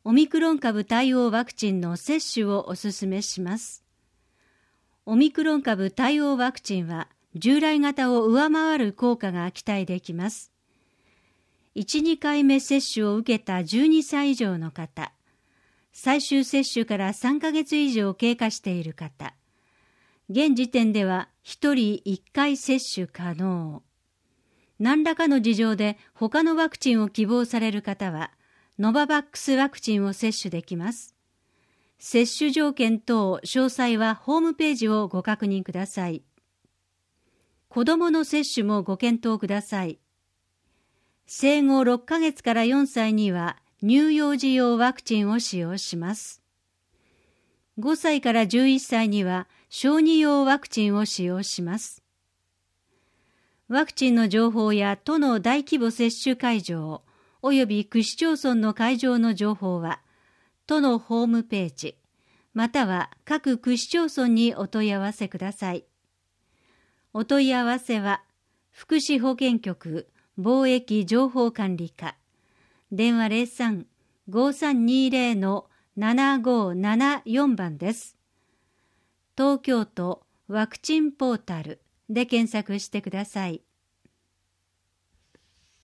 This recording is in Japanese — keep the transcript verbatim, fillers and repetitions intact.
オミクロン株対応ワクチンの接種をお勧めします。オミクロン株対応ワクチンは従来型を上回る効果が期待できます。いち、にかいめ接種を受けたじゅうにさい以上の方、最終接種からさんかげつ以上経過している方、現時点ではひとりいっかい接種可能。何らかの事情で他のワクチンを希望される方は、ノババックスワクチンを接種できます。接種条件等詳細はホームページをご確認ください。子どもの接種もご検討ください。生後ろっかげつからよんさいには乳幼児用ワクチンを使用します。ごさいからじゅういっさいには小児用ワクチンを使用します。ワクチンの情報や都の大規模接種会場および区市町村の会場の情報は都のホームページまたは各区市町村にお問い合わせください。お問い合わせは福祉保健局貿易情報管理課電話 ゼロさん ごさんにゼロ のななごななよん 番です。東京都ワクチンポータルで検索してください。